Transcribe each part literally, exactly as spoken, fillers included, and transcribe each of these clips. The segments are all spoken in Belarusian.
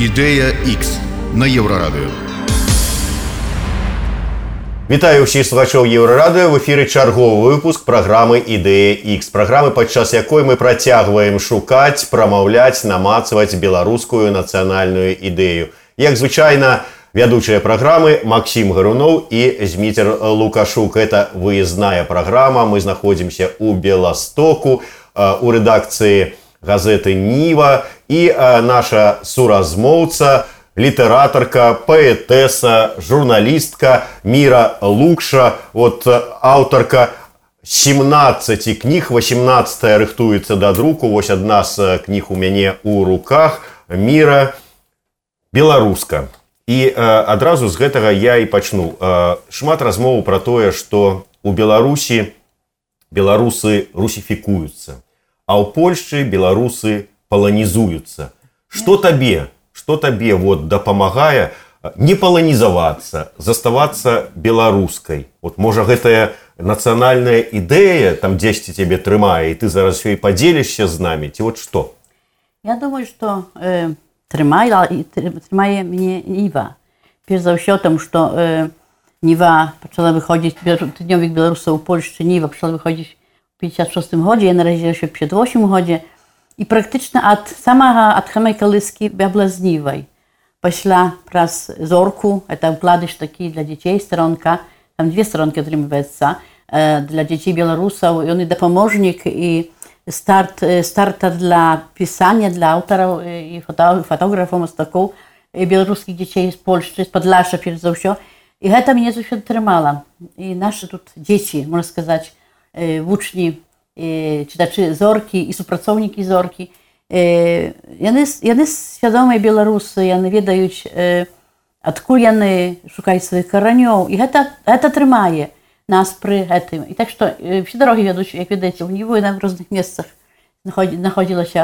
Ідея Х на Єврорадіо. Вітаю ўсіх слухачоў Еўрарадыё. В эфіры чарговы выпуск праграмы «Ідэя Х». Праграмы, падчас якой мы працягваем шукаць, прамаўляць, намацваць беларускую нацыянальную ідэю. Як звычайна, вядучыя праграмы Максім Гаруноў і Зміцер Лукашук. Это выездная праграма. Мы знаходзімся ў Беластоку, у рэдакцыі газеты «Ніва». І наша суразмоўца, літэратарка, паэтэса, журналістка Міра Лукша, вот аўтарка семнадцати кніг, восемнадцатая рыхтуецца да друку, вось адна з кніг у мяне ў руках. Міра, беларуска. І адразу з гэтага я і пачну. Шмат размоваў пра тое, што у Беларусі беларусы русіфікуюцца, а ў Польшчы беларусы паланізуюцца. Што табе? Што табе вот дапамагае не паланізавацца, заставацца беларускай? Вот, можа, гэтая нацыянальная ідэя там дзесьці цябе трымае, і ты зараз ёй падзелішся з намі, ці вот што? Я думаю, што э, трымае, трымае мяне Ніва. Перш за ўсё, тому што э, Ніва пачала выходзіць, тыднёвік беларусаў у Польшчы, Ніва пачала выходзіць у пятьдесят шостым годзе, я нарадзілася ў пятьдесят восьмым годзе. І практычна ад самага ад самай калыскі я была з Нівай. Пасля праз зорку, это укладыш такі для дзяцей, старонка, там две старонкі атрымліваецца, э, для дзяцей беларусаў, ён і дапаможнік, і старт, старта для пісання, для аўтараў і фото, фотографаў, мастакоў, і беларускіх дзяцей з Польшчы, з Падляша, перш за ўсё. І гэта мяне заўсёды трымала. І нашы тут дзеці, можна сказаць, э, вучні, чытачы зоркі і супрацоўнікі зоркі. Яны, яны свядомыя беларусы, яны ведаюць, адкуль яны шукаюць сваіх каранёў. І гэта, гэта трымае нас пры гэтым. І так што все дарогі вядуць, як ведаеце, у Ніву і на розных месцах знаходзілася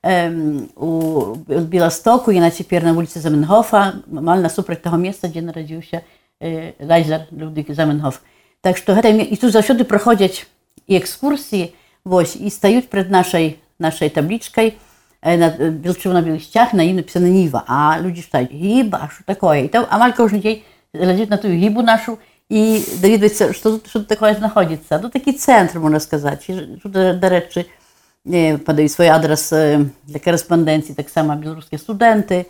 у Беластоку, яна цяпер на вуліцы Заменгофа, амаль насупраць таго месца, дзе нарадзіўся Лайзер Людвік Заменгоф. Так што гэта, і тут заўсёды праходзяць і экскурсіі, вось, і стаюць пред нашай, нашай таблічкай, на чырвона-белых сцях, на ім напісана Ніва, а людзі чытаюць: гіба, што такое? І там амаль кожны дзень глядзіць на тую гібу нашу і даведваецца, што тут, што тут такое знаходзіцца. Тут такі цэнтр, можна сказаць. І тут, дарэчы, падаюць свой адрас для карэспандэнцыі таксама беларускія студэнты,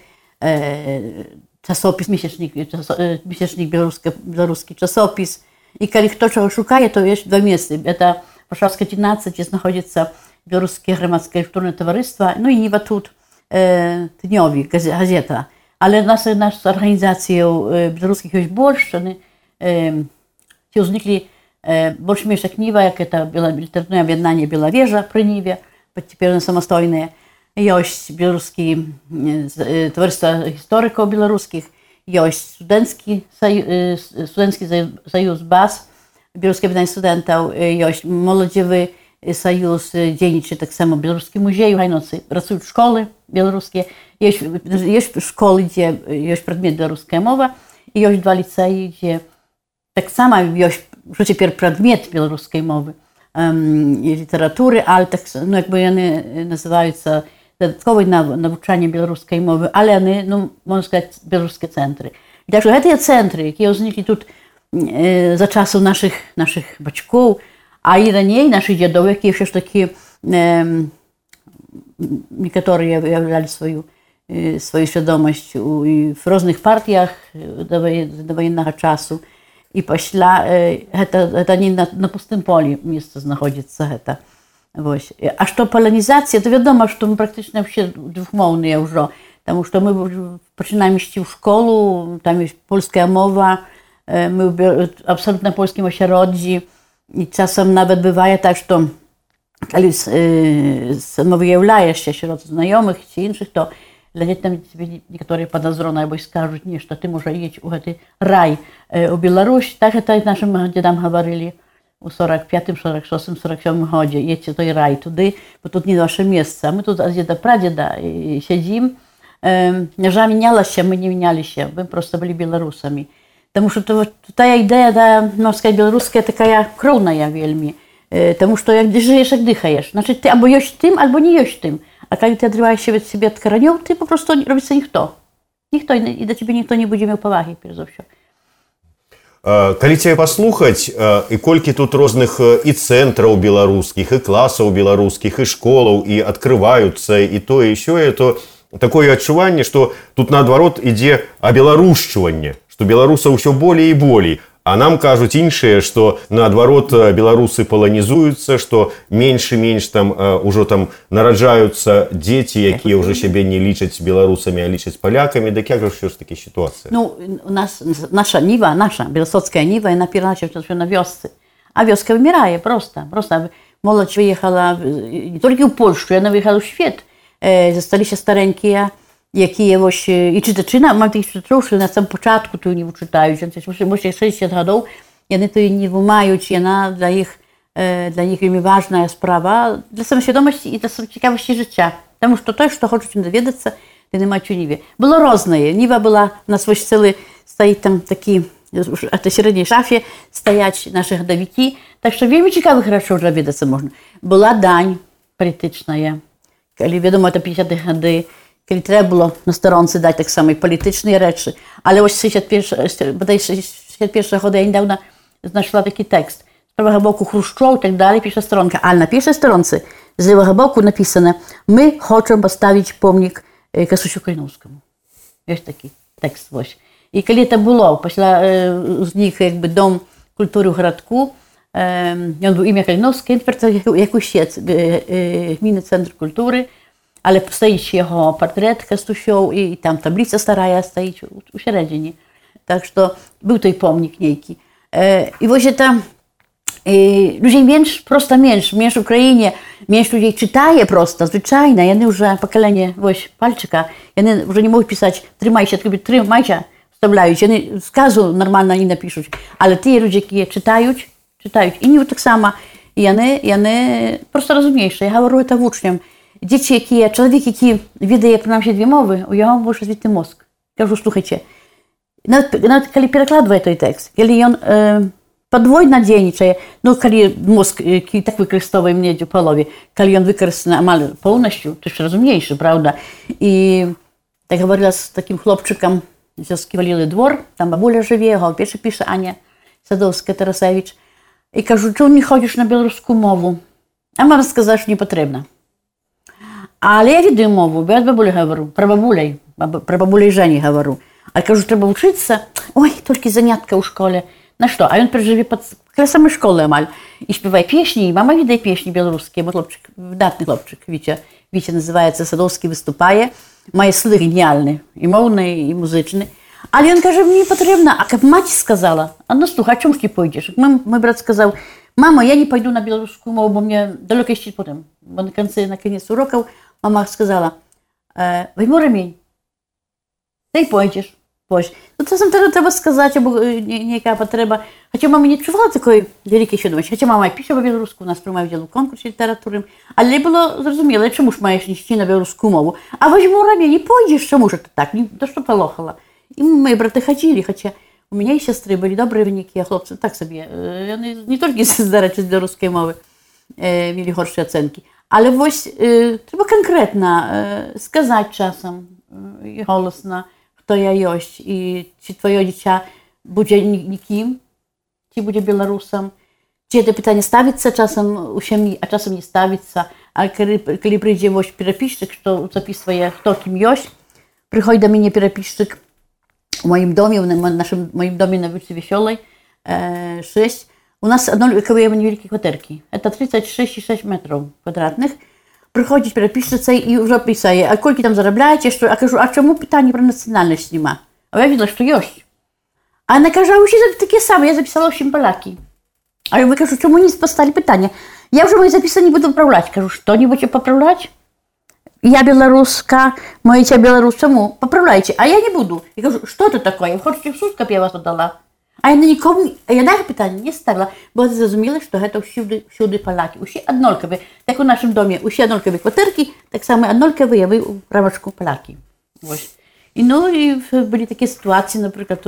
часопіс, месячнік, месячнік беларускі часопіс. І калі хто чаго шукае, то ёсць два месцы. Это Варшаўская тринадцать, дзе знаходзіцца беларускае грамадскае культурнае таварыства, ну і Ніва тут, э, тыднёвік, газета. Але нас, нас арганізацыяў беларускіх ёсць больш, яны э, ці ўзніклі э, больш-менш як Ніва, як это літаратурнае аб'яднанне Белавежа пры Ніве, цяпер яны самастойныя. Ёсць беларускі э, таварыства гісторыкаў беларускіх, ёсць студэнцкі саюз, студэнцкі саюз БАС, беларускі аб'яднанне студэнтаў, ёсць моладзевы саюз, дзейнічае таксама беларускі музей у Гайноцы, працуюць школы беларускія, ёсць, ёсць школы, дзе ёсць прадмет беларуская мова, і ёсць два ліцэі, дзе таксама ёсць ўжо цяпер прадмет беларускай мовы эм, і літаратуры, але так, ну, як бы яны называюцца дадатковае навучанне беларускай мовы, але яны, ну, можна сказаць, беларускія цэнтры. І так што гэтыя цэнтры, якія ўзніклі тут э, за часу нашых, нашых бацькоў, а і раней нашы дзядоў, якія ўсё ж такі э, некаторыя выяўлялі сваю, э, сваю свядомасць у, і в розных партыях да ваеннага часу. І пасля э, гэта, гэта не на, на пустым полі месца знаходзіцца гэта. Вось. А што паланізацыя, то вядома, што мы практычна ўсе двухмоўныя ўжо, таму што мы пачынаем ісці ў школу, там ёсць польская мова, мы ў абсалютна польскім асяроддзі, і часам нават бывае так, што калі выяўляешся сярод знаёмых ці іншых, то глядзяць там некаторыя падазроныя або скажуць нешта, ты можа едзь у гэты рай у Беларусь. Так гэта нашым дзедам гаварылі у сорок пятым, сорок шостым, сорок сёмым годзе, едзьце той рай туды, бо тут не ваше месца. Мы тут ад дзеда прадзеда сядзім. Мяжа мінялася, мы не міняліся, мы проста былі беларусамі. Таму што тая ідэя, да, можна сказаць, беларуская такая кроўная вельмі. Таму што як жыеш, як дыхаеш. Значыць, ты або ёсць тым, альбо не ёсць тым. А калі ты адрываешся від сябе ад каранёў, ты папросту робіцца ніхто. Ніхто, і до тебе ніхто не будзе меў павагі, перш за ўсё. Калі цябе паслухаць, і колькі тут розных і цэнтраў беларускіх, і класаў беларускіх, і школаў, і адкрываюцца, і тое, і сёе, то такое адчуванне, што тут наадварот ідзе абеларушчванне, што беларусаў усё болей і болей. А нам кажуць іншыя, што наадварот беларусы паланізуюцца, што менш і менш там ужо там нараджаюцца дзеці, якія ўжо сябе не лічаць беларусамі, а лічаць палякамі. Дык як жа ўсё ж такі сітуацыя? Ну, у нас наша Ніва, наша беластоцкая Ніва, яна перначыўся на вёсцы. А вёска вымірае проста. Проста моладзь выехала не толькі ў Польшчу, яна выехала ў свет. Засталіся старэнькія, якія вось і чытачы, мам такіх чытачоў, што на самым пачатку тую ніву чытаюць, можа шэсцьдзесят гадоў, яны тую ніву маюць, яна для іх для іх вельмі важная справа для самасвядомасці і для цікавасці жыцця. Таму што тое, што хочуць даведацца, яны маюць у Ніве. Было рознае. Ніва была, у нас вось цэлы стаіць там такі, а на сярэдняй шафе стаяць нашы гадавікі, так што вельмі цікавых рэчаў даведацца можна. Была дань палітычная, калі, вядома, это пятидесятые гады, калі трэба было на старонцы даць таксама і палітычныя рэчы. Але вось шэсцьдесят першага года я недавно знайшла такі тэкст. З правага боку Хрушчоў і так далее, піша старонка. Але на першай старонцы з левага боку напісана: «Мы хочам паставіць помнік Касусю Каліноўскаму». Ёсць такі тэкст, вось. І калі это было, пасля узнік як бы дом культуры ў гарадку, ён быў імя Каліноўскай, як усец гмінны цэнтр культуры, але стаіць яго партрэт Кастусёў, і там табліца старая стаіць у сярэдзіне. Так што быў той помнік нейкі. І вось это людзей менш, проста менш, менш у краіне, менш людзей чытае проста, звычайна, яны ўжо пакаленне, вось, пальчыка, яны ўжо не могуць пісаць «трымайся», «трымайся», вставляюць, яны сказу нармальна не напішуць. Але тыя людзі, якія чытаюць, чытаюць, і не таксама, яны, яны проста разумеюць. Я гавару это вучням. Дзеці, якія, чалавек, які ведае прынамсі две мовы, у яго больш развіты мозг. Кажу, слухайце, нават, нават калі перакладвае той тэкст, калі ён э, падвойна дзейнічае, ну, калі мозг, які так выкарыстоўвае медзь у палове, калі ён выкарыстаны амаль поўнасцю, то ж разумнейшы, правда? І так гаварыла з такім хлопчыкам з вёскі Валілы двор, там бабуля жыве, яго пеша піша Аня Садоўская-Тарасевіч. І кажу, чому не ходиш на білоруську мову? А мама сказала, що не потрібно. Але я ведаю мову, бо я з бабулей говорю, про бабулей, про бабулей Жені говорю. А я кажу, треба вчитися. Ой, тільки занятка у школі. На що? А він переживе під класами школи, амаль. І співає пісні, і мама відає пісні білоруські. Бо хлопчик, видатний хлопчик, Вітя. Вітя називається, Садовський виступає. Має сили геніальні, і мовні, і музичні. Але він каже, мені потрібно, а як мать сказала, а ну слухай, а чому ж ти пойдеш? Мій, мій брат сказав, мама, я не пойду на білоруську мову, бо мені далеко йти потім. Бо на кінці, на кінець уроків мама сказала, візьми ремінь, ти й пойдеш. Ну, czasem tego trzeba сказать, bo niejaka potrzeba. Chociaż mama nie czuwała takiej wielkiej świadomości. Chociaż mama pisze po białorusku, u nas promuje udział w konkursie literatury, ale nie było zrozumiałe, czemuż masz iść na białoruską mowę. A weźmu ramię, nie pójdziesz, czemuż to tak, to что полохало. I moi braty chodzili, chociaż u mnie i siostry byli dobre wyniki, a chłopcy tak sobie, oni nie tylko zdarać z białoruskiej mowy, mieli gorsze ocenki. Ale właśnie trzeba konkretnie сказать czasem i голосно, хто я ёсць, і ці твоё дзіця будзе нікім, ці будзе беларусам, ці гэта пытанне ставіцца часам у сям'і, а часам не ставіцца. А калі, калі прыйдзе вось перапісчык, што запісвае, хто кім ёсць, прыходзь да мяне перапісчык у маім доме, у нашым маім доме на вуліцы Весёлай, шэсць. У нас аднолькавыя невялікія кватэркі. Это тридцать шесть и шесть метров квадратных. Приходить переписчица и уже писает, а сколько там зарабатываете, что, а кажу, а чему питание про национальность нема? А я видела, что есть. А она каже, а вы все такие самые, я записала очень поляки. А я кажу, чему не поставили питание? Я уже мои записания не буду поправлять. Кажу, что не будете поправлять? Я белоруска, мой тебя белорус, чему? Поправляйте, а я не буду. Я кажу, что это такое? Вы хотите в суд, как я вас отдала? А я на нікому, я навіть питання не ставила, бо зрозуміла, що це всюди, всюди поляки. Усі однолкові. Так у нашому домі усі однолкові квартирки, так само однолкові, а ви у правочку поляки. Ось. І ну, і були такі ситуації, наприклад,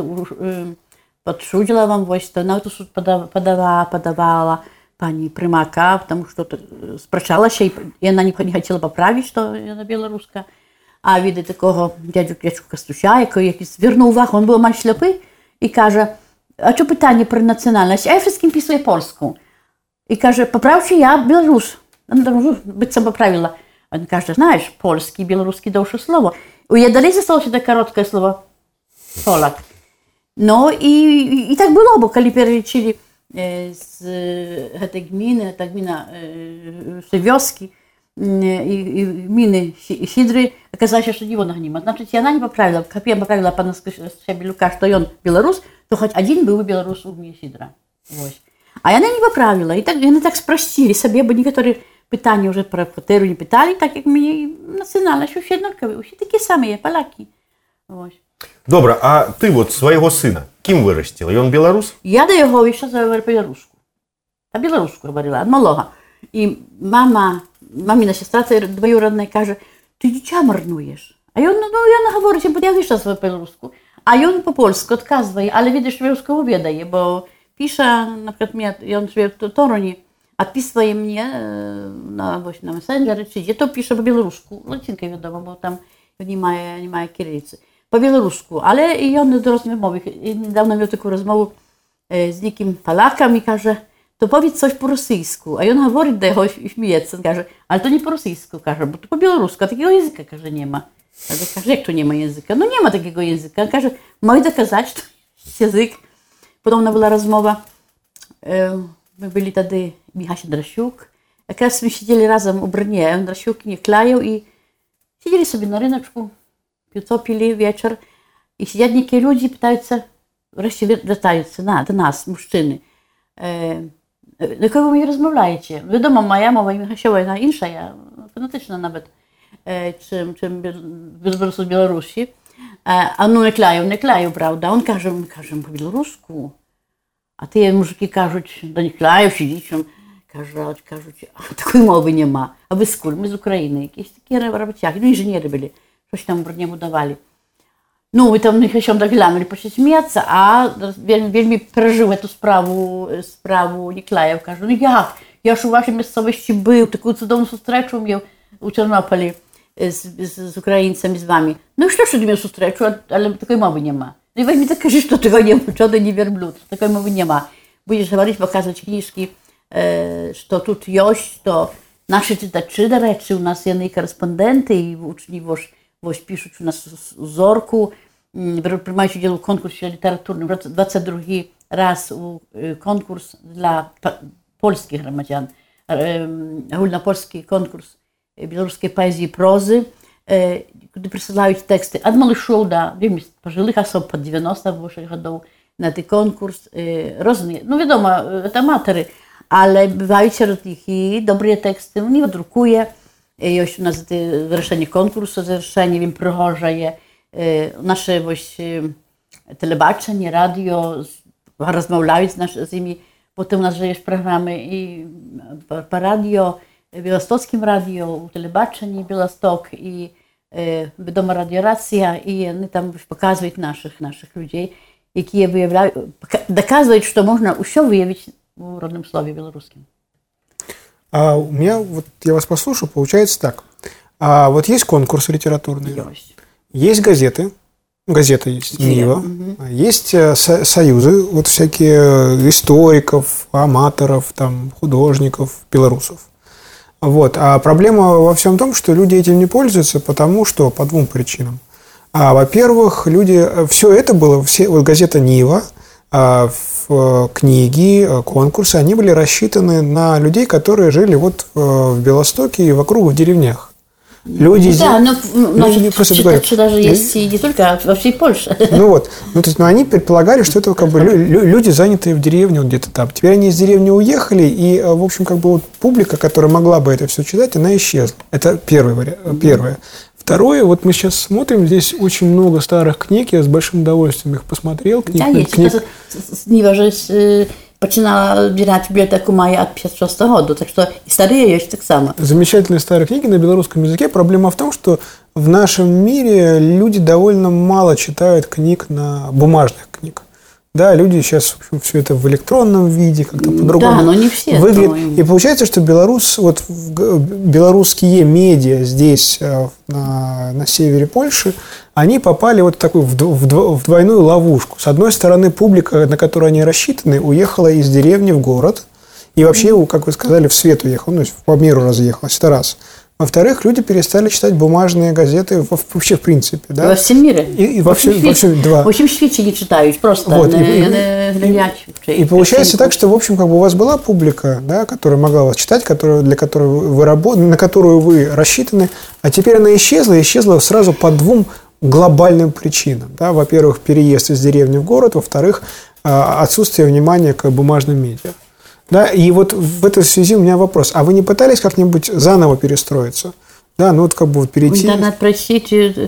під Шудзіловом, ось, то на суд подавала, подавала пані Примака, тому що спрачалася, і вона не хотіла поправити, що вона білоруска. А від такого дядю, дядьку Костуся, який якийсь звернув увагу, він був мал ślepy і каже, а що питання про національність? А я wszystkim pisuję polską. I kaže, poprawcie, ja Białorus. No, być co poprawila. On kaže, znasz, polski i białoruski dłuższe słowo. U ja dalej zostało się takie krótkie słowo Polak. No i, i, i tak było, bo kiedy przeliczyli z tej gminy, ta gmina z tej wioski i, i gminy Sidry, okazało się, że niego nie ma. Znaczy, ja nie poprawiła, jak ja poprawiła pana z siebie Lukasz, to on Białorus, to choć jeden byłby Białorus u gminy Sidra. Właśnie. А яна не поправила. І так, вони так спростили собі, бо некоторі питання вже про квартиру не питали, так як мені національність, усі однакові, усі такі самі, поляки. Ось. Добре, а ти от свого сина ким виростила? Він білорус? Я до його ще говорю по-білоруську. Та білоруську говорила, від малого. І мама, мамина сестра, це двоюродна, каже, ти дитя марнуєш. А він, ну, я не говорю, бо я вийшла свою по-білоруську. А він по-польську відказує, але видиш, білоруську відає, бо pisze, na przykład mnie, on sobie w Torunie odpisuje mnie na, właśnie na Messenger, czy gdzie to pisze po białorusku, łacinkę wiadomo, bo tam nie ma, nie ma kirylicy, po białorusku, ale i on do rozmowy, niedawno miał taką rozmowę z niekim Polakiem i kaže, to powiedz coś po rosyjsku, a on mówi do jego i śmieje się, kaže, ale to nie po rosyjsku, kaže, bo to po białorusku, a takiego języka, kaže, nie ma. A to kaže, jak to nie ma języka? No nie ma takiego języka, kaže, mogę dokazać, to jest język. Podobna była rozmowa, my byli wtedy Michał Drasiuk, jak my siedzieli razem u Brnie, Drasiuk nie klejał i siedzieli sobie na ryneczku, piłco pili wieczór i siedzieli niektórzy ludzie pytają się, wreszcie wracają się na, do nas, mężczyzny, do kogo wy rozmawiacie? Wiadomo, moja mowa i Michasiowa jest inna, ja, fonetyczna nawet, czym, czym z Białorusi. A no nie kleją, nie kleją, prawda? On każe, my każemy po białorusku. A te muzyki każą, do nie kleją, siedzicie, każą, każą, a takiej mowy nie ma. A wy skąd? My z Ukrainy, jakieś takie robociaki, no inżyniery byli, coś tam nie budowali. No my tam się tak lamili, po śmiać, a wielmi przeżyły tę sprawę, sprawę Niklajów. Każą, no jak? Ja już u waszej miejscowości był, taką cudowną zустрічу miał u Czernopoli. Z, z, z Ukraińcami, z wami. No już też mnie zустрічу, ale takiej mowy nie ma. No i weź mi tak кажи, że tego nie ma, czody nie wierblud, takiej mowy nie ma. Będziesz mówić, pokazać książki, e, że tu jest, to nasi czytacze, do rzeczy, u nas jednej korespondenty i uczni woś, woś piszą u nas w Zorku, przyjmują udział w konkursie literaturnym, dwudziesty drugi raz u, konkurs dla pa, polskich gromadzian, e, ogólnopolski konkurs białoruskiej poezji i prozy, gdy przysyłają teksty od maluszów do poжилых osób pod dziewięćdziesiąt lat na ten konkurs, różne, no wiadomo, to amatory, ale bywają wśród nich i dobre teksty, on je drukuje, już u nas završenie konkursu, završenie, wiem, prohożaje, nasze właśnie telebaczenie, radio, rozmawiają z nimi, potem u nas jest programy i po radio, w Białostockim Radio, u telebaczeniu Białostok i wiadomo radioracja i oni tam pokazują naszych, naszych ludzi, які wyjawiają, доказывают, что можно все выявить в родном слове белорусском. А у меня, вот я вас послушал, получается так. А вот есть конкурсы литературные, есть, есть газеты, газета есть, Нива, угу. Есть со- союзы, вот всякие историков, аматоров, там, художников, белорусов. Вот. А проблема во всем том, что люди этим не пользуются, потому что по двум причинам. А, во-первых, люди, все это было, все, вот газета «Нива», а, в, книги, конкурсы, они были рассчитаны на людей, которые жили вот в Белостоке и вокруг в деревнях. Люди, да, но люди просто говорят, даже есть и не только, а во всей Польше. Ну вот, ну, то есть, ну, они предполагали, что это как бы люди, занятые в деревне вот где-то там. Теперь они из деревни уехали, и, в общем, как бы вот публика, которая могла бы это все читать, она исчезла. Это первый вариант, mm-hmm. первое. Второе, вот мы сейчас смотрим, здесь очень много старых книг, я с большим удовольствием их посмотрел. Книг, да, есть. Книг... Нива же начинала собирать библиотеку Майя от пятьдесят шестого года, так что и старые есть так само. Замечательные старые книги на белорусском языке. Проблема в том, что в нашем мире люди довольно мало читают книг на бумажных книг. Да, люди сейчас, в общем, все это в электронном виде, как-то по-другому да, но не все выглядит. И получается, что Беларусь, вот белорусские медиа здесь, на, на севере Польши, они попали вот в такую в, в, в двойную ловушку. С одной стороны, публика, на которую они рассчитаны, уехала из деревни в город. И вообще, как вы сказали, в свет уехал, ну, по миру разъехалась. Это раз. Во-вторых, люди перестали читать бумажные газеты вообще в принципе. Да? Во всем мире. И, и во, всем, во всем, два. В общем, свете не читают, просто вот, не, и, не, не, и, и, и получается так, что, в общем, как бы у вас была публика, да, которая могла вас читать, которая, для которой вы работали, на которую вы рассчитаны, а теперь она исчезла, исчезла сразу по двум глобальным причинам. Да? Во-первых, переезд из деревни в город, во-вторых, отсутствие внимания к бумажным медиа. Да, и вот в этой связи у меня вопрос. А вы не пытались как-нибудь заново перестроиться? Да, ну вот как бы вот перейти... Интернет прочитать,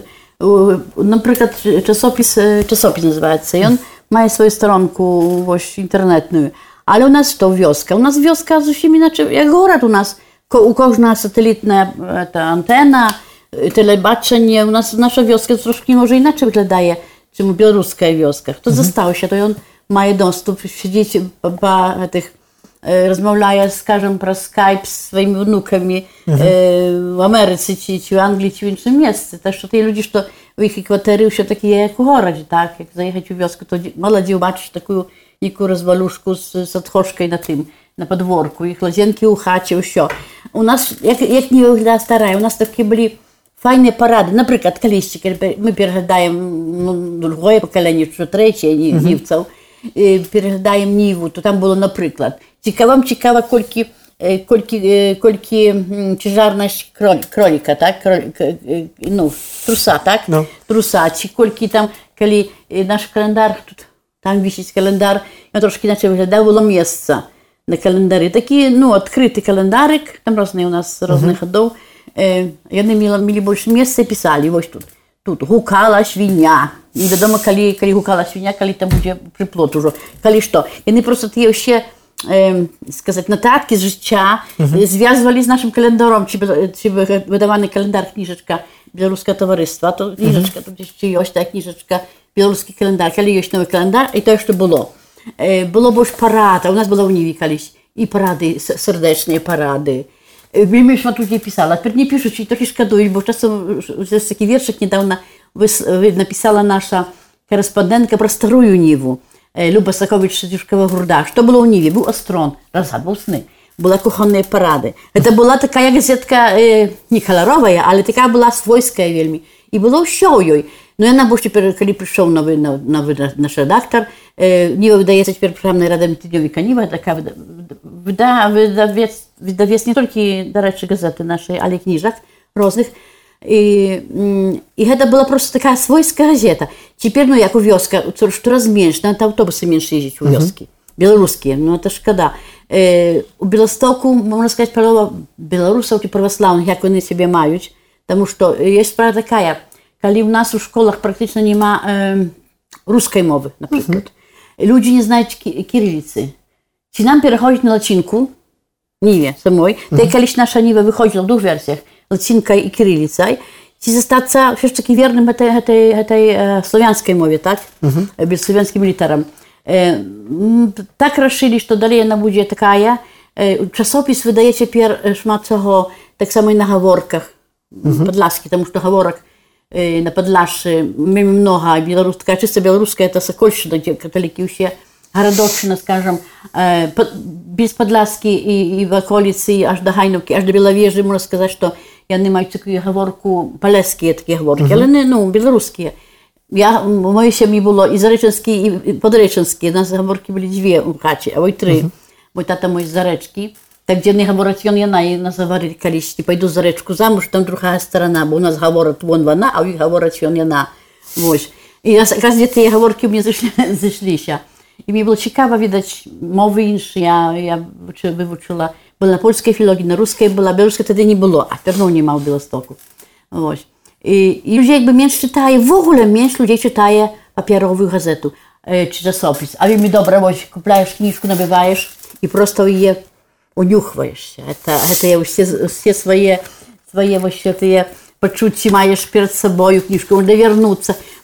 например, часопис, часопис называется, и он має свою сторонку интернетную. Але у нас что, вёска? У нас вёска зовсім иначе, як город у нас. У кожна сателітна антенна, телебачення. У нас наша вёска трошки може іначе виглядає, чим білоруська вёска. Хто застався, то він має доступ, сидіти по тих rozmawiają, скажем, про скайп z swoimi wnukami uh-huh. e, w Ameryce, czy, czy w Anglii, czy w innym miejscu. Tak, że te ludzie, że w ich kwatery już takie jak w gorodzie, tak? Jak zajechać w wioskę, to młodzi zobaczyć taką nieką rozwaluszkę z, z otchoszką na tym, na podwórku, ich łazienki u chacie, wszystko. U nas, jak, jak nie wygląda stara, u nas takie byli fajne parady. Na przykład, kiedyś, kiedy my переглядаем no, drugie pokolenie, czy trzecie uh-huh. niwców, переглядаем Ниву, то там було, наприклад, Вам цікаво, колькі, колькі, колькі чижарність кролика, так? Кролика, ну, труса, так? No. Труса, чи колькі там, коли наш календар, тут, там висить календар, він трошки іначе виглядав, було місце на календарі. Такі, ну, відкритий календарик, там різні у нас, різних ходов. Вони мали більше місця і писали, ось тут. Тут гукала свиня. Не відомо, коли, коли гукала свиня, коли там буде приплод уже. Коли що. Вони просто ті ще, е, сказати, нотатки з життя uh-huh. зв'язували з нашим календаром, чи, чи видаваний календар, книжечка Білоруського товариства. То книжечка, uh-huh. тут ще є та книжечка, білоруський календар. Коли є новий календар, і те, що було. Е, було більш парад, а у нас було в Ніві колись. І паради, сердечні паради. Ми ж тут писала, а тепер не пишуть, і трохи шкодують, бо часом ось такий віршик недавно написала наша кореспондентка про старую Ниву, Люба Сакович-Шадюшкова-Гурда. Що було у Ниві? Був острон, розгадував сни, були кухонні паради. Це була така газетка, не колорова, але така була свойська вельми. І було що їй. Ну, вона, бо тепер, коли прийшов новий, новий наш редактор, Нива видається тепер програмною радою тижневика Нива, така видавець, видавець не тільки, до речі, газети нашої, але й книжок різних. І, і це була просто така свойська газета. Тепер, ну, як у вёска, щораз менше, навіть автобуси менше їздять у вёски. Uh-huh. Білоруські, ну, це шкода. Е, у Білостоку, можна сказати, полова білорусів і православних, як вони себе мають. Тому що є справа така, коли в нас у школах практично нема е, руської мови, наприклад. Uh-huh. Люди не знають кирилиці. Чи нам переходить на латинку, Ниве самой, uh-huh. та колись наша Нива виходила в двох версіях, латинка і кирилиця, чи зостатися все ж таки вірним этой славянській мові, так? Uh-huh. Без славянським літерам. Е, так решили, що далі вона буде така. Е, часопис видає тепер шмат цього, так само і на говорках, uh-huh. подляски, тому що говорок е, на Подляші много, білорус, така чисто білоруська, це Сокольщина, де католики усі, Городовщина, скажем, е, без Подляски і, і в околиці, аж до Гайновки, аж до Біловежі, можна сказати, що я не маю таку говорку, полеські такі говорки, uh-huh. але не, ну, білоруські. Я, в моїй сім'ї було і Зареченські, і Подреченські. У нас говорки були дві у хаті, а ой три. Uh-huh. Мой тата мой з Заречки. Так, де не говорить він, я і нас говорили колись, пойду за речку замуж, там другая сторона, бо у нас говорить вон вона, а у них говорить він, я. Ось. І якраз де ті говорки мені зайшлися. І мені було цікаво видати мови інші, я, я вивчила. Була на польській філології, на русській була, білоруської тоді не було, а тепер нема в Білостоку. Ось. І, і людей якби менш читає, в огуле менш людей читає паперову газету е, чи часопис. А ви, добре, ось, купляєш книжку, набиваєш і просто її унюхуєшся. Це, це всі, всі свої, свої ось, почуття маєш перед собою, книжку, можна вернутися.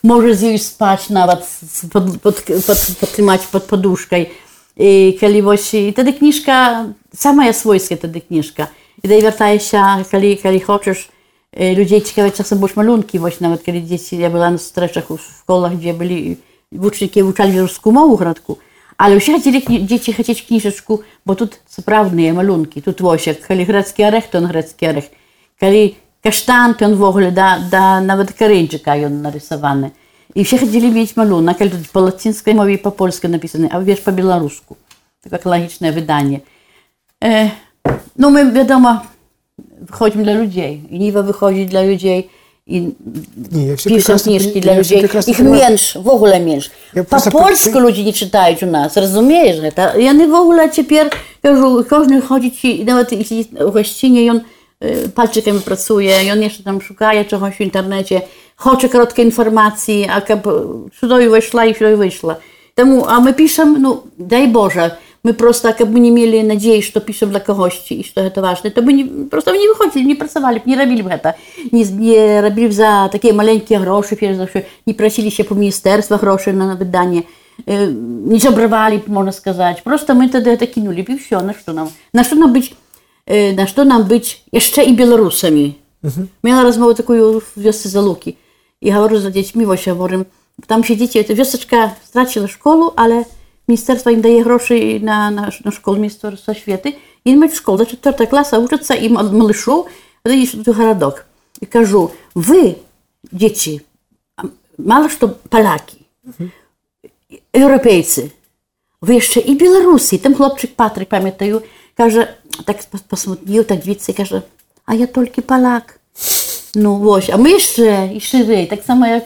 może zjeść spać nawet, pod, pod, pod, podtrzymać pod poduszką. I kiedy właśnie, wtedy kniżka, sama jest swojska wtedy kniżka. I tutaj wracaje się, kiedy, kiedy chcesz, ludzie ciekawe czasem były malunki, właśnie nawet kiedy dzieci, ja była na streszach w szkołach, gdzie byli uczniki uczali białoruską mowę w Gradku, ale wszyscy chcieli dzieci chcieć kniżeczku, bo tu co prawda malunki, tu łosiek, kiedy grecki orech, to on grecki orech, kiedy kasztan, to on w ogóle da, da nawet karynczyka on narysowany. I wszyscy chcieli mieć malunek, ale to po łacińskiej mowie i po polsku napisane, a wiesz po białorusku. Tak ekologiczne wydanie. E, no my wiadomo, wychodzimy dla ludzi i Niwa wychodzi dla ludzi i nie, ja pisze kniżki dla ludzi. Ich mniejsz, w ogóle mniejsz. Ja po polsku ludzie nie czytają u nas, rozumiesz? To, i oni w ogóle teraz, każdy, każdy chodzi ci, nawet jeśli w gościnie i on y, palczykami pracuje i on jeszcze tam szuka czegoś w internecie, chce krótkie informacje, a jak sюда wyszła i sюда wyszła. Temu, a my piszemy, no daj Boże, my просто, jakby nie mieli nadziei, że to piszą dla kogoś i że to ważne, to by nie, просто nie wychodzili, nie pracowali, nie robili to. Nie, nie robili za takie maleńkie grosze, nie prosili się po ministerstwach groszy na wydanie, nie żebrowali, można сказать. Просто my wtedy to kinuli i все, na co nam, na co nam być, na co nam być jeszcze i Białorusami. Mhm. Miałam rozmowę taką w wiosce Zaluki i mówię za dziećmi, właśnie mówię, tam się dzieci, wioseczka straciła szkołę, ale ministerstwo im daje groszy na, na, na szkołę, Ministerstwo Oświaty. I mają szkołę, znaczy czwarta klasa, uczyться i малышу, iść do Gradok. I кажу, wy, dzieci, mało że Polaki, mhm. Europejcy, wy jeszcze i Białorusy. Ten chłopczyk Patryk, pamiętają, każe, tak posmutnił, tak widzę, każe, a ja tylko Polak. No właśnie, a my jeszcze, jeszcze wy, tak samo jak...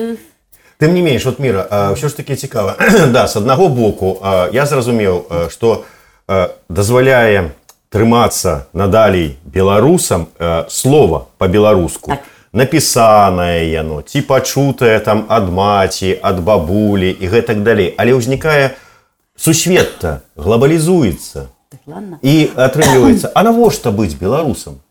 Тым не менш, вот Міра, ўсё ж такі цікава. Да, з аднаго боку, я зразумеў, што дазваляе трымацца надалей беларусам слова па-беларуску. Так. Напісанае яно, ці пачутае там ад маці, ад бабулі і гэтак далей. Але ўзнікае сусвет-то, глобалізуецца. І атрымліваецца, а навошта быць беларусам?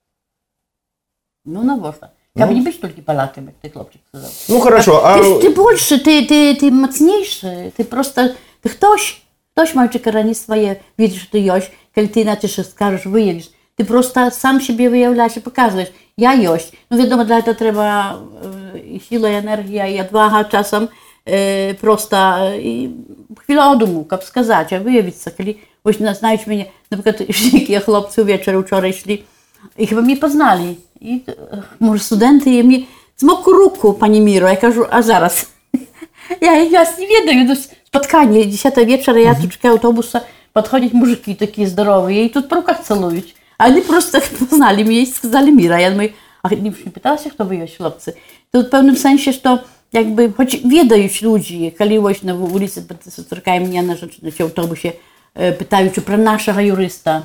Ну, навошта? Как ну. Не быть только Полаками, как ты, хлопчик, сказал. Ну, хорошо. А... Ты, а... ты больше, ты, ты, ты мощнейший, ты просто, ты ktoś, ktoś мальчик рани свои, видишь, что ты есть, когда ты иначе скажешь, выявишь, ты просто сам себе выявляешь и показываешь, я есть. Ну, wiadomo, dla этого треба и сила, и энергия, и отвага czasem, э, просто и chwila odumu, как сказать, а выявиться, когда, właśnie, знаешь меня, например, такие хлопцы вечером вчера шли, i chyba mnie poznali. I może studenty i mnie zmokł ruku, pani Miro. Ja кажу, a zaraz. Ja, ja вас не ведаю, to spotkanie, dziesiąta wieczora, ja tu czekam autobusa, podchodzić muzyki takie zdrowe i tu po rukach calują. A oni просто poznali mnie i сказали Mira. Ja mówię, a nie pytała się, kto wy jest, chłopcy. To w pewnym sensie, że jakby, choć wiedają ludzie, kaliłość na ulicy, spotykają mnie na rzecz, na autobusie, pytają, czy про naszego jurysta.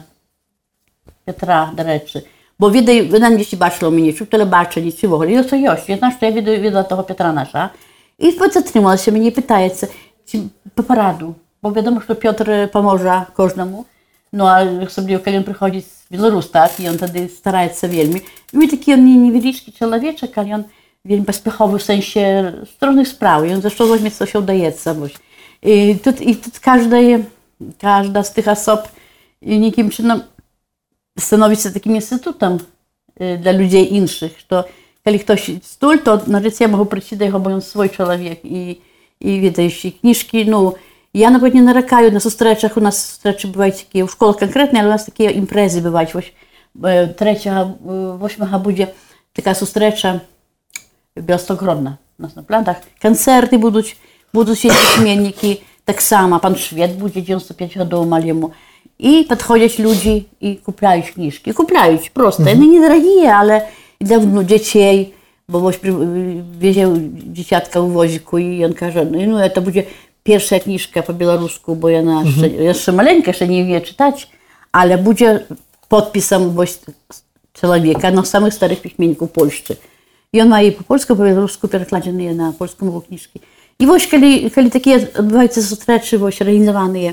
Петра, до речі. Бо відаю, вона не бачила мені, чи в телебаченні, чи в огорі. І це є. Я знаю, що я відаю того Петра наша. І затрималася мені і питається, чи по пораду. Бо відомо, що Петр поможе кожному. Ну, а особливо, коли він приходить з Білорус, так, і він тоді старається вельми. Він такий невеличкий чоловічок, але він вельми поспіховий в сенсі сторони справи. Він за що возьме, що się вдається. І тут, і тут кожна, кожна з тих особ яким чином stanowić się takim instytutem dla ludzi innych, że kiedy ktoś stul, to na życie mogą przyjść do jego, bo on swój człowiek i, i wiesz, i książki, no, ja nawet nie narakаю na zустрічах, u nas zустрічі bywają takie, w szkołach konkretnie, ale u nas takie imprezy bywają, trzecia, ósmego będzie taka zустріча białostochronna u nas na plantach, koncerty będą, będą się pamiętniki, tak samo, pan Szwed będzie dziewięćdziesiąt pięć lat maliemu. I podchodzą ludzie i kupują książki. Kupują, proste. One mm-hmm. niedrogie, ale dla no, dzieci, bo właśnie wieział dzieciatka w woziku i on każe, no to będzie pierwsza książka po białorusku, bo ja mm-hmm. jeszcze, jeszcze maleńka, jeszcze nie wie czytać, ale będzie podpisem człowieka, no samych starych piśmienników polszczy. I on ma je po polsku, po białorusku przekładane na polską mowę książki. I właśnie, kiedy, kiedy takie odbywają się zустрічі, właśnie organizowane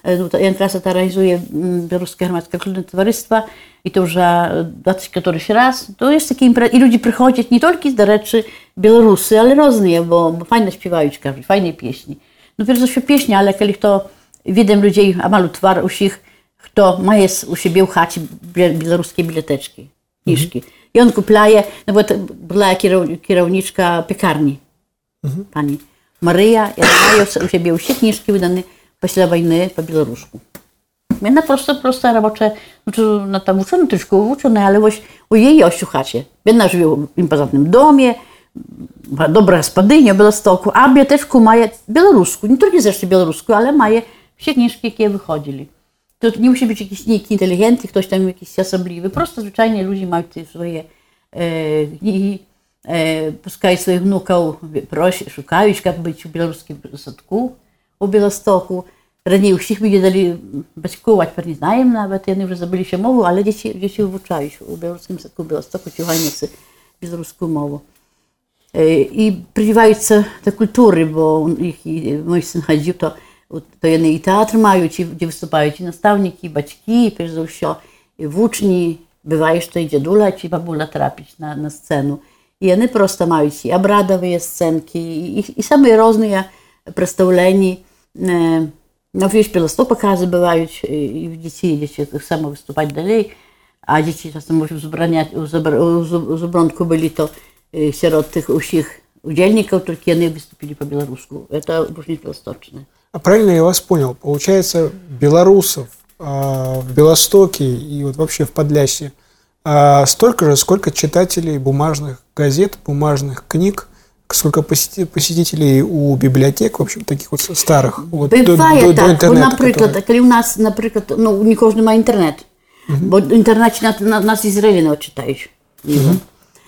Ja teraz to realizuję Białoruskie Gromadzkie Kulturne Towarzystwa i to już dwadzieścia któryś raz. To jest takie impre... i ludzie przychodzą nie tylko z reczy Białorusy, ale różne, bo, bo fajnie śpiewają, każdy, fajne pieśni. No pierwsze są pieśni, ale kiedy to widzę ludzi, a malu twar usich, kto ma jest u siebie w chacie białoruskie bileteczki, kniżki. Mhm. I on kuplaje, no bo to była kierowniczka piekarni, mhm. pani Maryja, ja mają u siebie u siebie kniżki wydane после wojny po białorusku. Ona prosto, prosto robocza, no tam uczona troszkę uczona, ale właśnie u jej ościu chacie. Ona żyje w impozytnym domie, dobra gospodynia w Białymstoku, a biblioteczku ma białorusku, nie tylko zresztą białorusku, ale ma wszystkie kniżki, jakie wychodzili. To nie musi być jakiś nikt inteligentny, ktoś tam jakiś osobliwy, prosto zwyczajnie ludzie mają te swoje e, kniги, e, puszczają swoich wnuków, prosi, szukają, jak być w białoruskim sadku, u Białymstoku. Raniej usich by nie dali baćkować, pewnie znają nawet, oni już zabili się mową, ale dzieci, dzieci uwuczają u białoruskim sadku w Białymstoku, ciuchajnicy białoruską mową. I przywadzą do kultury, bo ich, mój syn chodził, to, to jedne i teatr mają, ci, gdzie występują ci nastawniki, baćki, pierwsze wszystko, i włóczni, bywają jeszcze i dziadula, ci babula trafić na, na scenę. I one prosto mają ci obradowe scenki i, i, i same różne przedstawienia. No wieś Białystok pokazy bywają i dzieci, dzieci samo występować dalej, a dzieci czasem może w Zubronku byli to wśród tych усіх удельников, только они выступили по-белорусски. Это różnice białostocne. А правильно я вас понял? Получается, белорусов а, в Белостоке и вот вообще в Подлясье а, столько же, сколько читателей бумажных газет, бумажных книг, сколько посетителей у библиотек, в общем, таких вот старых. Вот, Бывает до, до, так. до интернета, Например, который... коли у нас, например, ну, не каждый має интернет. Uh-huh. Бо интернет на, на, нас з Ізраїля читають. Uh-huh.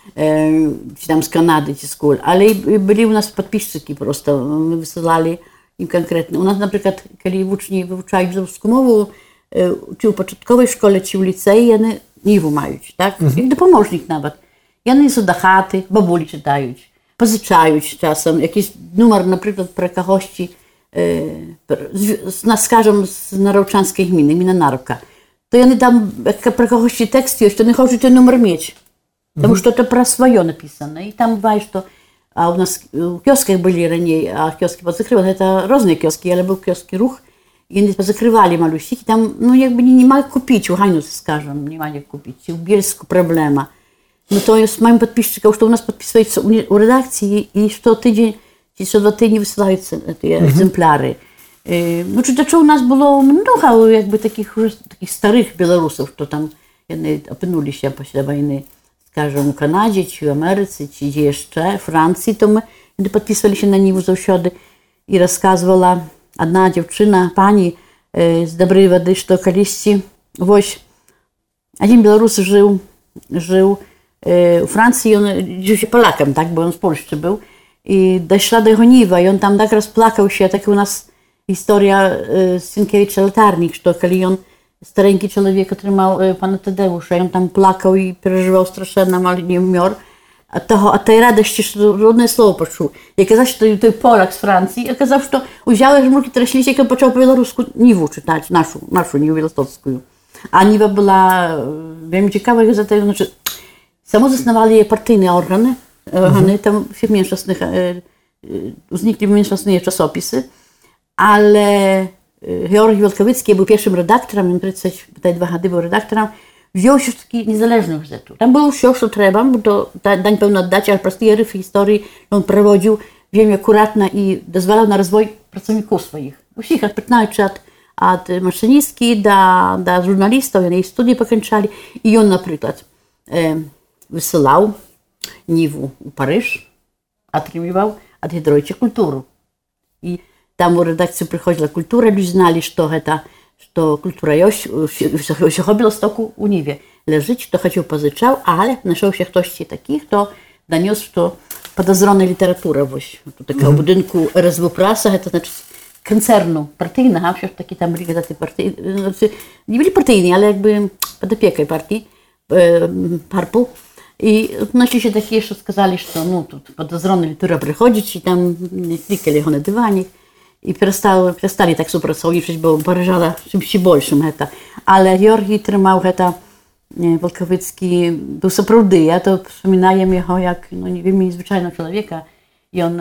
Czy tam z Kanady, czy z Kul, ale byli u nas podpisczyki prosto, my wysyłali im konkretnie. U nas na przykład, kiedy uczni wyuczają białoruską mowę, czy w początkowej szkole, czy w licei, one nie mają, tak? Mhm. Jak dopomóżnik nawet. I one są do chaty, babuli czytają, pozyczają czasem, jakiś numer na przykład pro kogoś, nas skażą z Narołczanskiej gminy, gmina Narka. To one tam, jak pro kogoś tekst jest, to nie chodzi ten numer mieć. Потому что это про свое написано. И там бывает, что а у нас в киосках были ранее, а киоски позакрывали, это разные киоски, але был киоски рух, и они позакрывали малюсики, там, ну, якби не, не могли купить, у Ганюса, скажем, не могли купить, в Бельску проблема. Ну, то есть моим подписчикам, что у нас подписываются у редакции, и что tydzień, что два tygodnie высылаются эти экземпляры. Ну, czy to u nas było mnogo jakby takich, takich starych Białorusów, to tam jedni opinuli się после wojny. Скажем, у Канаdzie, czy w Ameryce, czy gdzie jeszcze, w Francji, to my podpisywali się na niego zawsze i rozkazywała jedna dziewczyna, pani z dobrej wody, że kiedyś właśnie jeden Białorus żył, żył w Francji, on żył się Polakiem, tak, bo on z Polski był i doszła do jego niwa i on tam tak rozplakał się, tak u nas historia z Sienkiewicza Latarnik, że kiedy on stareńki człowiek otrzymał pana Tadeusza i on tam plakał i przeżywał strasznie, ale nie umiał. A, toho, a tej radości, że różne słowo poczuł. I okazało się, że to Polak z Francji, okazało się, że udziały żmurki traśli się, jak począł po białorusku niwę czytać, naszą, naszą niwę białostocką. A niwa była, wiem, ciekawa, że to znaczy, samo zasnowali partyjne organy, organy tam w mniejszościach, znikli mniejszościne czasopisy, ale Georg Wielkowycki był pierwszym redaktorem, on trzydzieści dwa lata był redaktorem, wziął się wszystkich niezależnych gazetów. Tam było wszystko, co trzeba, bo to dań pełno oddać, ale proste ryfy historii on prowadził, wiem, akuratnie i dozwalał na rozwój pracowników swoich. Wszystkich, od piętnastu lat, od maszynistki do, do żurnalistów, oni studie pokończyli i on na przykład e, wysyłał niwę w Paryż, otrzymywał od Hydrojcie kulturę. I tam w redakcji przychodziła kultura, ludzie znali, że to, że kultura jest, że w Białymstoku u Niwie leżeć, to chodził pozyczał, ale naszło się ktoś taki, kto doniósł, że podozrona literatura, właśnie, to takiego mm. budynku R S W Prasa, to znaczy koncernu partyjnego, przecież takie tam byli gazety partyjne, znaczy, nie byli partyjni, ale jakby pod opieką partii, parpu. I odnosili się takie, że skazali, że no, podozrona literatura przychodzi, i tam klikali go na dywanik. i przestali, przestali tak współpracować, bo Paryżala czymś большym это. Ale Georgi trzymał это Wolkowycki, był naprawdę, ja to wspominaję jego jak, no nie wiem, zwyczajnego człowieka i on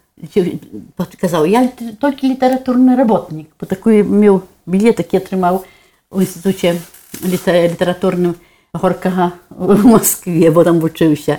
kazał, ja tylko literaturny robotnik, bo taki miał bilet, taki trzymał w Instytucie Literaturnym Горького w Moskwie, bo tam uczył się.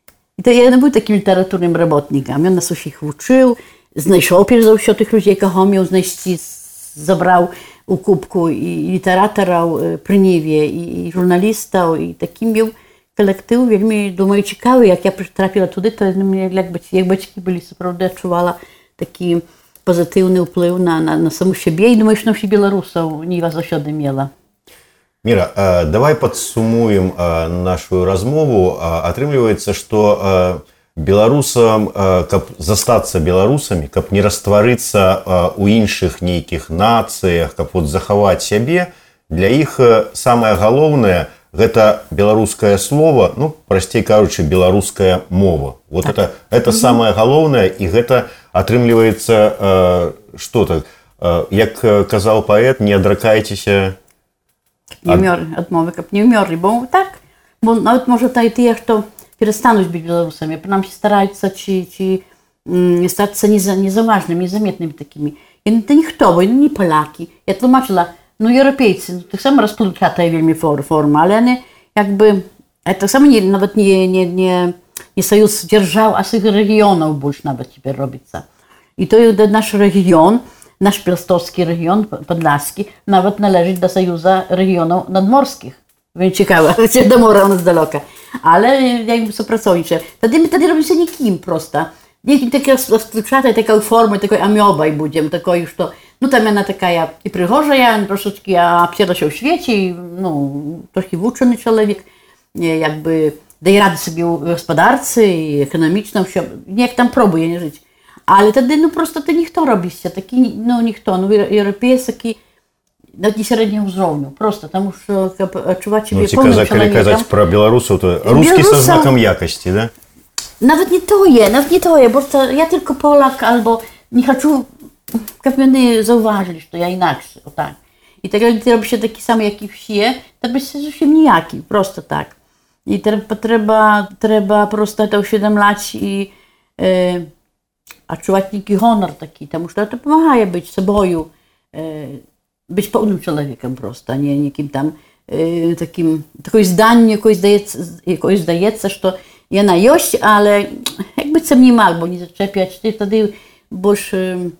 I to ja był takim literaturnym robotnikiem, on nas wszystkich uczył, znajшов pierwszy się tych ludzi, kogo miał znaleźć, zabrał u kubku i literatorów przy Niwie, i żurnalistów, i taki miał kolektyw, wielmi, думаю, ciekawy, jak ja trafiła tudy, to mnie, jakby, jak baćki byli, naprawdę czuwała taki pozytywny wpływ na, na, na samą siebie i думаю, że na Белорусов Нива zawsze miała. Мира, давай подсумуем нашу размову. Атрымліваецца, што беларусам, каб застацца беларусамі, каб не растварыцца у іншых нейкіх нацыях, каб вот захаваць сябе, для іх самае галоўнае гэта беларускае слово, ну, прасцей кажучы, беларуская мова. Вот так. это, это самае галоўнае, і гэта атрымліваецца што так, як казаў паэт, не адракайцеся Nie umierli, odmowy, kap nie umierli, bo tak, bo nawet może ta idea, że перестануть być Białorusami, принаймні стараются ci, ci um, stać się nieza, niezaważnymi, niezaметными такими. I to nie kto, bo nie Polaki. Ja tłumaczyła, no Europejcy, no, tak samo rozplątata wielmi forma, ale one jakby, tak samo nie, nawet nie, nie, nie, nie sojusz dzierżał, a z tych regionów больше nawet теперь robica. I to jest nasz region, nasz Piastowski region, podlaski, nawet należy do Sojuza Regionów Nadmorskich. Więc ciekawe, czy do mora on z daleka. Ale jakby współpracownicze. Wtedy my wtedy robimy się nikim prosto. Nikim takiego rozpluczata, takiej formy, takiej amioba będziemy, takiej już to, no tam ona taka i przychorza, ja troszeczkę obsiada się w świecie, no trochę wuczony człowiek, jakby daje radę sobie w gospodarce i ekonomiczną, jak tam próbuje nie żyć. Ale wtedy no prosto to ніхто робиться, такі, ну ніхто, ну європейські, навіть не середнього уровня, просто, тому що відчувати себе ну, повним чоловіком. Коли казати про білорусів, то русський со знаком якості, да? Nawet nie to je, nawet nie to je, bo to ja tylko Polak, albo nie chcę, jak mnie zauważyli, że ja inaczej, o tak. I tak jak robi się taki sam jak i wsie, to byś się zupełnie nijaki, prosto tak. I trzeba, trzeba, trzeba prosto to uświadomić i e, a czuwać taki honor taki, потому что to pomaga być sobą, e, być pełnym człowiekiem prosto, a nie nikim tam e, takim, takoś zdanie, jakoś zdaється, jakoś zdaється, że ona jest, ale jakby co nie ma, bo nie zaczepiać, ty wtedy boś,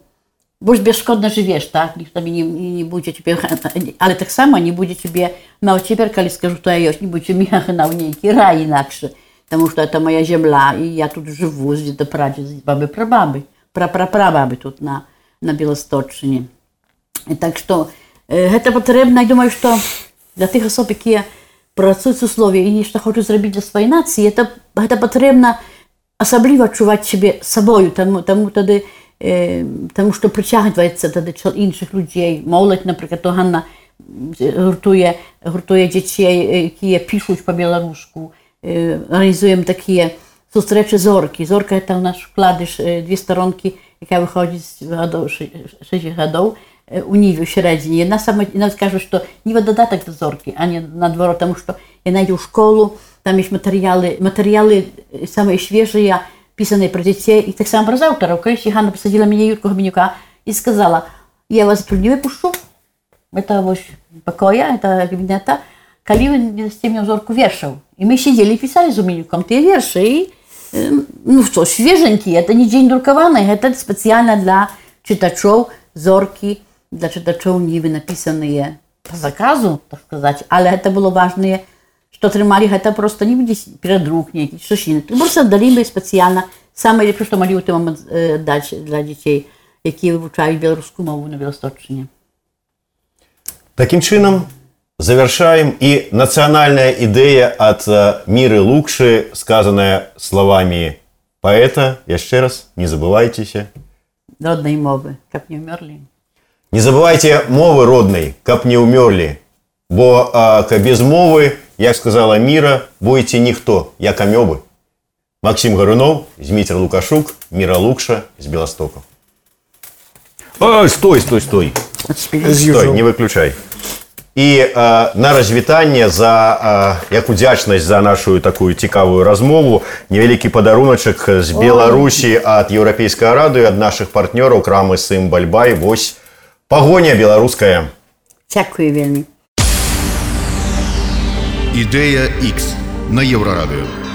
boś bezszkodnie żyjesz, tak? Nikt tam nie, nie, nie będzie ciebie, ale tak samo nie będzie ciebie, no ciebie, kiedy скажу, to ja jest, nie będzie mi na niejaki raj inaczej. Потому что это моя земля, и я тут живу, с дедопрадед, с бабы-прабабы, пра-пра-прабабы тут на, на Белосточине. И так что э, это потребно, я думаю, что для тех особ, которые працуют в условиях и что хотят сделать для своей нации, это, это потребно особливо чувать себе собою, тому, тому, тоді, э, тому что притягивается тоді інших людей. Молодь, наприклад, то Ганна гуртує, гуртує дітей, які пишуть по-білоруську. Organizujemy takie zustrecze Zorki. Zorka to nasz wkładysz, dwie stronki, jaka wychodzi z sześciu chodów u Niwy średniej. Jedna sama, nawet każe, że to Niwa dodatek do Zorki, a nie na dworo, потому что ja najdę w szkolu, tam jest materiały, materiały same świeże, pisane pro dzieci i tak samo pro autorów. Kiedyś Hanna posadziła mnie Jurka Chominiuka i сказала, ja was tu nie wypuszczę, to właśnie pokoja, to gabineta, Калі вы з теми зорку вешаў. И мы сидели и писали с Умельником те верши. И, ну что, свеженькие, это не день друкованный, это специально для читачов зорки, для читачов Нивы написанные по заказу, так сказать. Але это было важное, что тримали, это просто не буде передрук некий, щось інше. Просто дали ми спеціально, саме ліпше, що могли в той момент дати для дітей, які вивчають білоруську мову на Білосточині. Таким чином, завершаем. И национальная идея от Миры Лукши, сказанная словами поэта, еще раз, не забывайтесь. Родной мовы, как не умерли. Не забывайте мовы родной, как не умерли. Бо а, без мовы, як сказала Мира, будете ніхто, як амёбы. Максим Горунов, Дмитрий Лукашук, Мира Лукша из Белостока. А, стой, стой, стой. Стой, не выключай. І е, на развітанне за е, як удзячнасць за нашу такую цікавую размову невялікі падаруначак з Беларусі ад еўрапейскага радыё, ад нашых партнёраў крамы Сымбальбай. Вось пагоня беларуская. Дзякую вельмі. Ідэя X на Еўрарадыё.